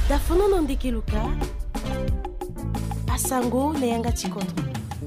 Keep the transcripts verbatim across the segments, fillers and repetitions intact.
dafono nondekeluka asango neyanga chikodro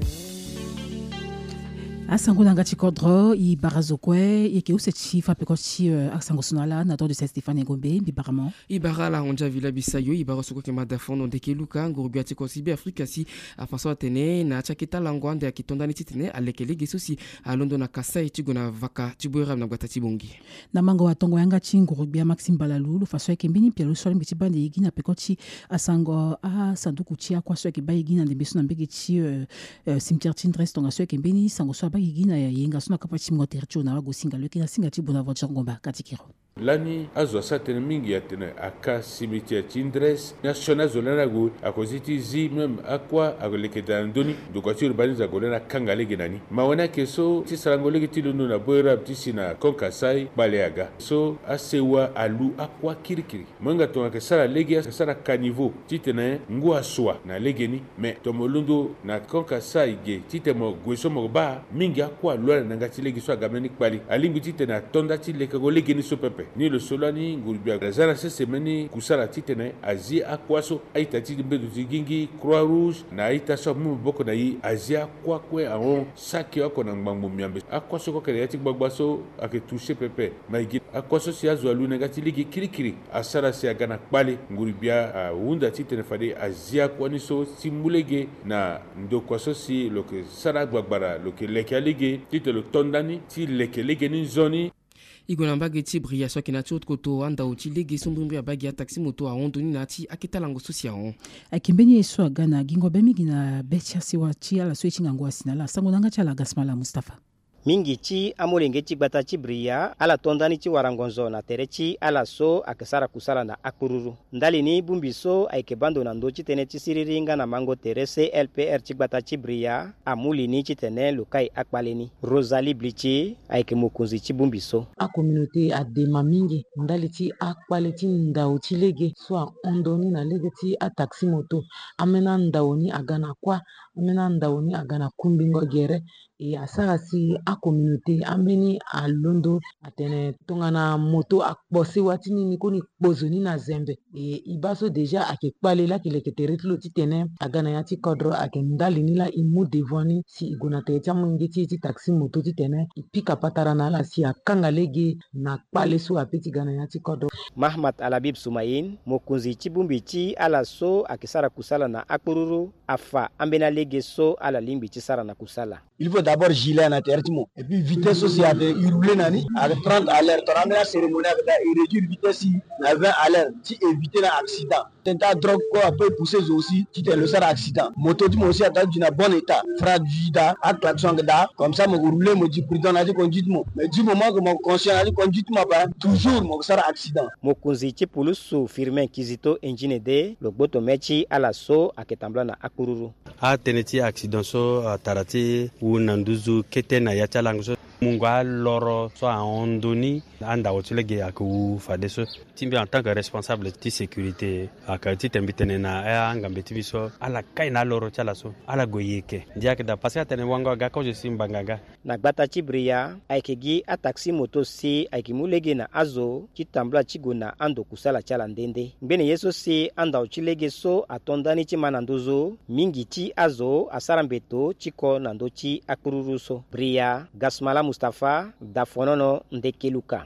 asango nanga chikodro i barazokwe yeke use chifa peko chi uh, asango sonala na to de Stéphane Ngombe bibaramo i barala onja vila bisayo i barasoko ke madafono ndekeluka ngurubia tiko sibi Afrika si afaso atene na chakita langwande akitondani titene alekele gesosi alondo na kasai tigo na vaka tibuera na gwata tibongi na mango watongo yanga chingurubia Maxime Balalulu faso yake mbini pialo swali mbitibande igina peko chi asango a sanduku chia kwa so yake baigi na ndembeso na mbege chi uh, uh, cimetière Tindres tonga so yake mbini sango so bagigina ya yenga sona kapati mngotercho na wago singa leki na singa tibona vocha ngomba katikiro lani azwa satene mingi ya tene aka cimetière Tindres national zolana go akoziti zi mem akwa agoleke dandoni dokwati urbaniza golena kangalege nani mawana keso ti sarangolege ti lono na boera tisi na konkasai baleaga so asewa alu akwa kirikiri manga tonga ke sala lege sala kanivo ti tene ngu aswa na legeni me tomolundo na konkasai ge ti temo gweso moba mingi akwa lwana nanga ti lege so agameni kpali alingu ti tene tonda ti leke go legeni so pepe ni le solani ngurubia razana se semeni kusala titene azia akwaso aita tibedu tigingi Croix Rouge na aita so mu boko na yi azia kwa kwe aron saki oko na ngbangu miambe akwaso ko kele yati gbagbaso ake toucher pepe maigi akwaso si azu alu negati ligi kirikiri asara si agana kpali ngurubia uh, unda titene fade azia kwani so simulege na ndo kwaso si loke sara gbagbara loke leke lege titelo tondani ti leke lege ni zoni igona mbage ti bria so kina ti koto anda uti lege sombrimbi abagi taxi moto a ondoni na ti akita lango social akimbeni eso agana gingo bemigi na becha siwa ti ala so chinga ngwa sinala sango nanga chala gasmala Mustafa mingi ci amolenge ci gbata ci bria ala tondani ci warangonzo na tere ci ala so akesara kusala na akururu ndali ni bumbiso aike bando na ndo ci tene ci siriringa na mango tere C L P R ci gbata ci bria amuli ni ci tene lukai akpaleni Rosalie Blichi aike mokunzi ci bumbiso a communauté a dema mingi ndali ci akpale ci ndao ci lege so ondoni na lege ci a taxi moto amena ndaoni agana kwa amena ndaoni agana kumbingo gere e asara si a communauté ambeni a londo atene tongana moto akbosi watini ni koni bozoni na zembe e ibaso deja ake kpale la kile keteretlo titene agana yati kodro ake ndali ni la imu devoni si iguna te chamu ngiti ti taxi moto titene ipika patara na la si akanga lege na kpale so apeti gana yati kodro Mahmat Alabib Soumayin mokunzi chibumbi chi ala so akisara kusala na akpururu afa ambena lege so ala limbi chi sara na kusala. Il faut d'abord gilet na tertimo et puis vitesse aussi à de rouler nani avec trente à l'heure ton amena cérémonie avec et réduire vitesse à vingt à l'heure si éviter l'accident. Tenta drogue quoi peut pousser aussi qui te le sera accident. Moto tu aussi attend d'une bon état. Fragida à klaxon da comme ça me rouler me dit prudent na dit conduite mo mais du moment que mon conscient a dit conduite ma pas toujours mon sera accident. Mokunzi chipulusu firme kizito engine de logboto mechi ala so aketambla na akururu. A teneti accident so tarati u nanduzu kete na yachalango mungwa loro so a ondoni anda otulege aku fadeso timbe en tant que responsable de sécurité akati tembitene na ya ngambeti biso ala kaina loro chala so ala goyeke ndiake da passer tene wanga ga ko je simbanga na gbata chibria aikegi a taxi moto si aikimulege na azo kitambla chigona ando kusala chala ndende mbene yeso si anda ochilege so atondani chimanandozo mingi chi azo asarambeto chiko nandochi akururuso bria gasmala Mustafa dafonono ndekeluka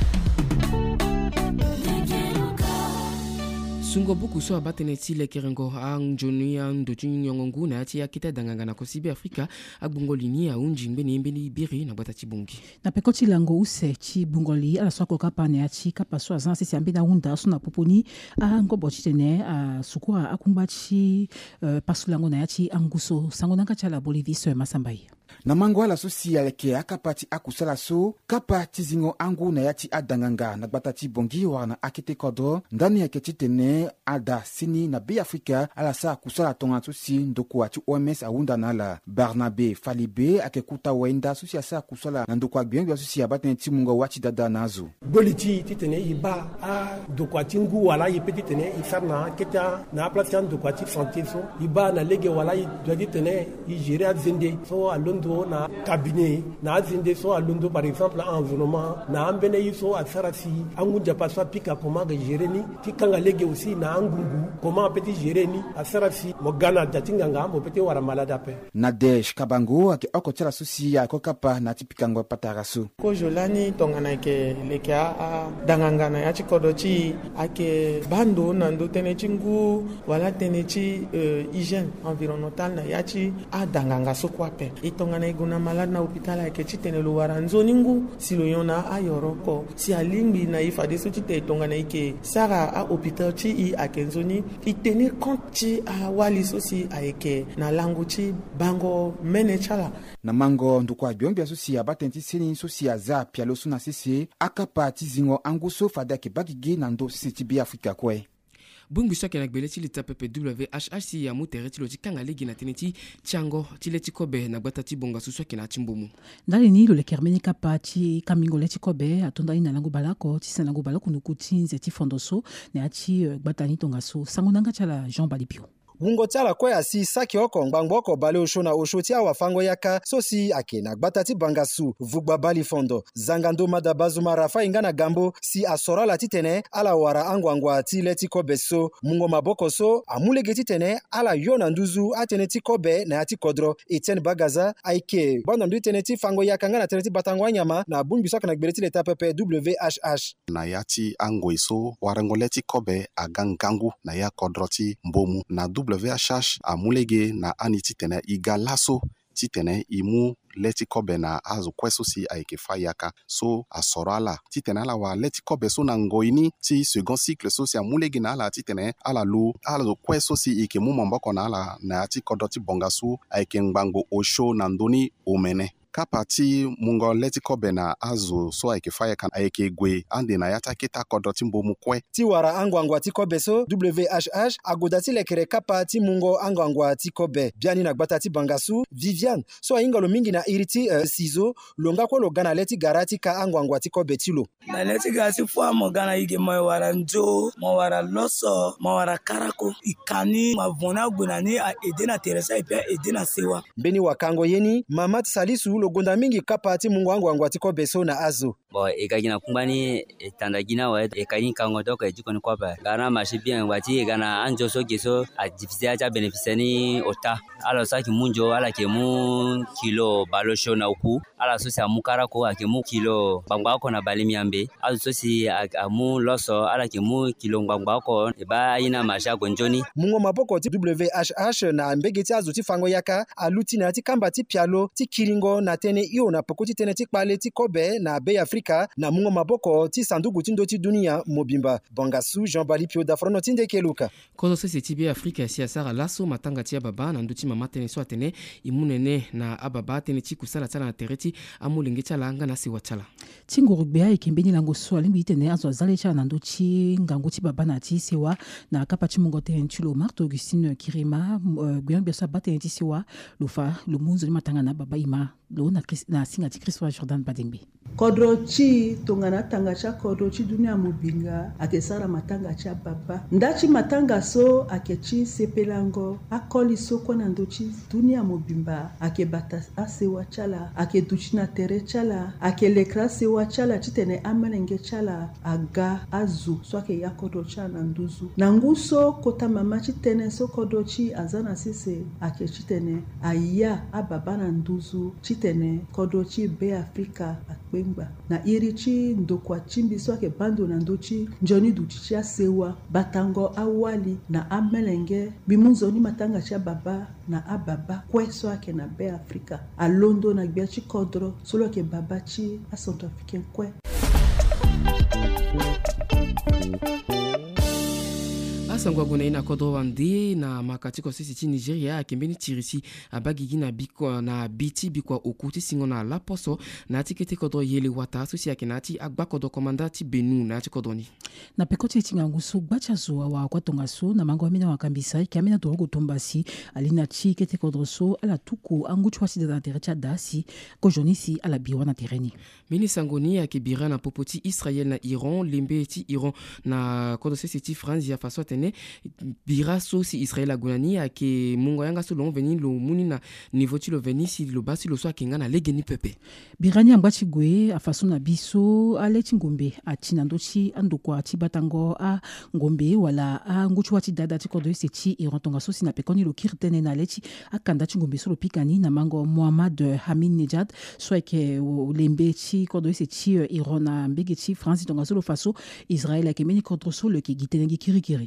sungo buku so abatene ti lekerengo anjoni andotu nyongongu na ti akita danganga na kosibi Afrika agbungolini a unji mbeni mbeni biri na batati bungi na pekoti lango use ti bungoli ala so ko kapane a ti kapaso azan sisi ambena unda so na poponi a ngobo tene a sukwa akumba ti uh, pasulango na ti anguso sango nanga chala Bolivie so masambai na mango ala so si aleke akapati akusala so kapati zingo angu na yati adanganga na batati bongi wana akite kodo ndani ya ketitene ada sini na be Afrika ala sa kusala tonga so si ndoko ati O M S aunda na la Barnabe Falibe akekuta wenda so si asa kusala na ndoko agbiengo so si abatene ti munga wati dada nazo boliti titene iba a ndoko ati ngu wala yipeti tene isarna keta na platian ndoko ati santé so iba na lege wala i doit tene i gérer azende so alo londo na cabinet na zinde so londo par exemple environnement na ambene yiso asarasi angunja paswa pika comment gérer ni tikanga lege aussi na angungu comment petit gérer ni asarasi mogana datinganga mo petit wara malada pe Nadej Kabango ake okotela susi ya kokapa na tipikangwa patarasu ko jolani tongana ke leke a dangangana ya chikodochi ake bando nando tenechingu wala tenechi uh, hygiène environnementale na yachi a danganga so kwape itongana iguna malade na hôpital ake chitenelo waranzo ningu silo yona a yoroko si alimbi na ifade so chite itongana ike sara a hôpital chi i akenzoni itene compte chi a wali so si ake na langu chi bango menechala na mango ndukwa biombi susi ya batenti sini susi ya za pialo suna sisi akapa tizingo anguso fada ke bagige nando sisi tibi Afrika kwe bungu shaka na gbele chili tape W H H C ya mutere chilo chikanga legi na teneti chango chile chikobe na gbata chibonga suswa kina chimbumu ndali ni lo le kermeni kapa chi kamingo le chikobe atonda ina lango balako tisa lango balako nukutinze ti fondoso ne achi gbata ni tonga so sangonanga chala Jean Balipio Mungo tiala kwe asi saki oko ngbangbo bale osho na osho tia wafango yaka sosi ake na gbatati bangasu vugba bali fondo zangando madabazuma rafa ingana gambo si asora la titene ala wara angwangwa ti leti kobe so mungo maboko so amulege titene ala yona nduzu atene ti kobe na ati kodro Etienne Bagaza aike bando ndu tene ti fango yaka ngana tene ti batangwa nyama na bunbi saka na gbeleti leta pepe W H H na yati angwe so warango leti kobe agangangu na ya kodro ti mbomu na W H H amulege na aniti tene igalaso titene imu leti kobe na azu kweso si aike fayaka so asorala titene ala wa leti kobe so na ngoini ti second cycle so si amulege na ala titene ala lu ala kweso si ike mu mamboko na ala na ati kodoti bongasu aike ngbango osho na ndoni omene kapati mungo leti kobe na azu so aike fayaka aike gwe ande na yata kita kodoti mbomu kwe ti wara angwangwa ti kobe so W H H agodati lekere kapati mungo angwangwa ti kobe biani na gbata ti bangasu Viviane so ingalo mingi na iriti uh, sizo longa ko logana leti garati ka angwangwa ti kobe tilo na leti gasi fo mo gana ige mo wara njo mo wara loso mo wara karako ikani ma vona gunani a edena teresa ipia edena sewa beni wakango yeni mama salisu logonda mingi kapati mungo angwangwa ti kobe so na azo bo ekagina kumbani tandagina wa ekani kango doka jikoni kobe gana mashi bien wati gana anjo so geso a difficile acha beneficiani ota ala saki munjo ala ke mu kilo balosho na uku ala so sa mukara ko ake mu kilo bangba ko na balimiambe ala so si amu loso ala ke mu kilo bangba ko e ba ina masha gonjoni mungo maboko ti W H H na mbegeti azu ti fango yaka aluti na ti kamba ti pialo ti kiringo na tene iyo na pokoti tene ti kpale ti kobe na be Afrika na mungo maboko ti sandugu ti ndo ti dunia mobimba bangasu Jean Balipio da frono tinde keluka kozo se ti be Afrika si asara laso matanga ti baba na nduti mama tene so atene imunene na ababa tene ti kusala tsala na tereti amulingi tsala nga na siwa tsala tingo rugbe ai kembeni lango so alimbi tene azo zale cha na nduti ngango ti baba na ti siwa na kapati mungo tene chulo Marthe Augustine Kirima gwen biasa batene ti siwa lufa lumunzo ni matanga na baba ima lo na na singa ti Christopher Jordan Badengbe kodro chi tongana tanga cha kodro chi dunia mubinga akesara matanga cha baba ndachi matanga so akechi sepelango akoli so kona ndochi dunia mubimba akebata asewa chala akeduchina tere chala akelekra sewa chala chitene amalenge chala aga azu so ake ya kodro cha na nduzu na nguso kota mama chitene so kodro chi azana sise akechitene aya ababa na nduzu chitene kodro chi be Afrika akpe na irichi ndokwa chimbi swake bando na ndochi njoni duchicha sewa batango awali na amelenge bimunzo ni matanga cha baba na ababa kwe swake na be Afrika alondo na gbiachi kodro solo ke baba chi a Central Africain kwe asangwa guna ina kodro wande na makatiko sisi ti Nigeria akembeni tirisi abagigi na bikwa na biti bikwa okuti singo na laposo na tikete kodro yele wata sosi akenati agba kodro komanda ti Benu na ti kodro ni na pekoti tinga ngusu gbacha zo wa kwatonga so na mango amina wakambisa ki amina to kutombasi alina chi kete kodro so ala tuku anguchwa si da terecha dasi ko jonisi ala biwa na tereni mini sangoni akibira na popoti Israël na Iran limbe ti Iran na kodro sisi ti France ya faso tene titene bira so si Israël agunani ake mungo yanga so lo veni lo muni na niveau ti lo veni si lo basi lo so akenga na legeni pepe birani ambwa chigwe afaso na biso ale chingombe atina ndochi andokwa ti batango a ngombe wala a nguchu wati dada ti kodo se ti irontonga so si na pekoni lo kirtene na lechi akanda chingombe so lo pikani na mango Mohamed Hamin Nejad so ke lembe ti kodo se ti irona mbege ti France tonga so lo faso Israël akemeni contre so le ki gitenengi kirikiri.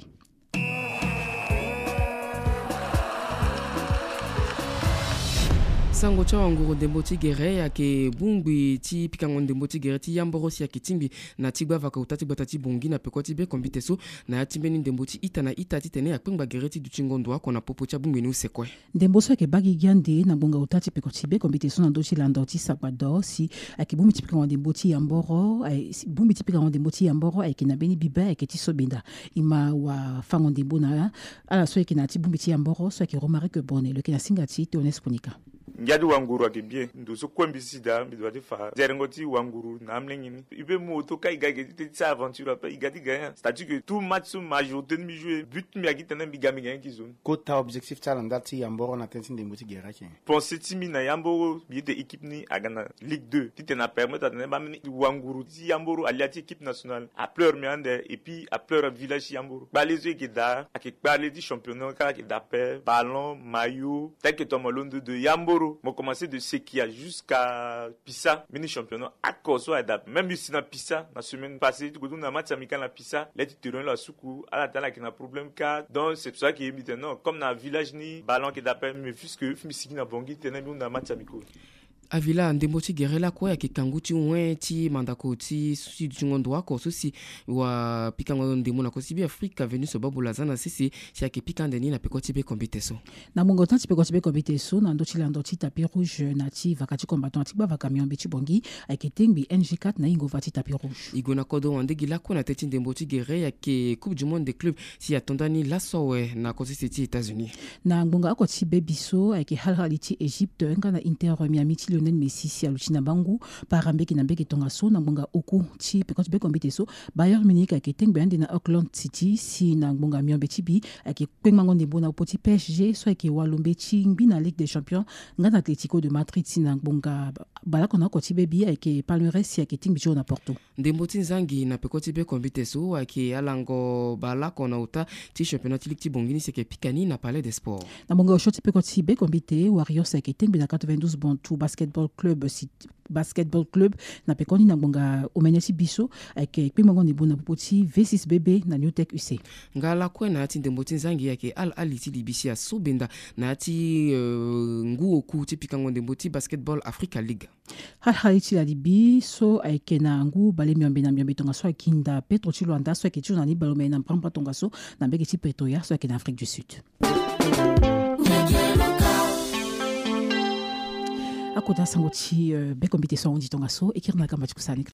sango cha wanguru ndembo ti gere yake bungbi ti pikango ndembo ti gere ti yamboro si yake timbi na ti gba vaka utati gbata ti bongi na peko ti be kombite so na ya timbeni ndembo ti ita na ita ti tene yakpe ngba gere ti duti ngondo ako na popo ti abungbi ni usekwe ndembo so yake bagi giande na bonga utati peko ti be kombite so na ndo ti lando ti sagbado si yake bungbi ti pikango ndembo ti yamboro bungbi ti pikango ndembo ti yamboro ayeke na beni biba ayeke ti so benda ima wa fango ndembo na ala so yake na ti bungbi ti yamboro so yake Romaric Bone lo yake na singa ti Théoneste Konika ngadi wanguru akibie ndo so kwembi sida midwati fa zerengoti wanguru namlengini ibe moto ka igage ti sa aventure pa igati gagnant c'est-à-dire que tout match so majorité mi jouer but mi agitana mi gami gagnant ki zone kota objectif talanda ti yamboro na tensin de moti gera ki penser ti mi na yamboro bi de équipe ni agana Ligue deux ti tena permettre na ba mi wanguru ti yamboro aliati équipe nationale a pleur mi ande et puis a pleur village yamboro ba les yeux qui da a qui parler du championnat ka qui da paix ballon maillot tel que tomolondo de yamboro moi commencer de Sekia jusqu'à Pisa mini championnat à cause adap même si na Pisa la semaine passée tout na match amical na Pisa les terrain la soukou à la tala qui na problème car donc c'est pour ça qui est maintenant comme na village ni ballon qui d'appel mais puisque misiki na bongi tena bi na match amical avila ndembo ti gere la kwa yake kangu ti wen ti mandako ti susi du ngondo ako so si wa pikango ndemo na kosi bi Afrika venu so babu lazana sisi si yake pikande ni na peko ti be kombite so na mongo tan ti peko ti be kombite so na ndo ti lando ti tapis rouge na ti vakati combattant ti gba vaka miombe ti bongi ayeke tengbi N G quatre na ingo va ti tapis rouge igo na kodo wandegi la kwa na teti ndembo ti gere yake coupe du monde des clubs si atondani la sowe na kosi ti États-Unis na ngonga ako ti be biso ayeke halhali ti Égypte nga na Inter Miami ti Lionel Messi si aluchina bangu parambeki na mbeki tonga so na ngonga oku ti pekoti be kombite so Bayern Munich ayeke tengbe ande na Auckland City si na ngonga miombe ti bi ayeke kpengmango ndembo na opoti P S G so ayeke walombe ti ngbi na Ligue des Champions nga na Atlético de Madrid si na ngonga balako na oko ti be bi ayeke Palmeiras si ayeke tengbi ti na Porto ndembo ti nzangi na pekoti be kombite so ayeke alango balako na uta ti championnat ti ligue ti bongini si ayeke pikani na Palais des Sports na ngonga osho ti pekoti be kombite Warriors ayeke tengbe na quatre-vingt-douze Bantu Basketball Club si Basketball Club na pekoni na ngonga omenya ti biso ayeke kpengmango ndembo na popo ti V six B B na New Tech U C nga ala kue na ya ti ndembo ti nzangi ayeke Al Ahly ti libi si aso benda na ya ti uh, ngu oku ti pikango ndembo ti Basketball Africa League Al Ahly ti la libi so ayeke na ngu bale miombe na miombe tonga so ayeke hinda Petro ti Luanda so ayeke ti na ni bale omene na mprampa tonga so na mbege ti Pretoria so ayeke na Afrique du Sud akota sango ti uh, be kombite so ondi tonga so e kiri na kamba ti kusani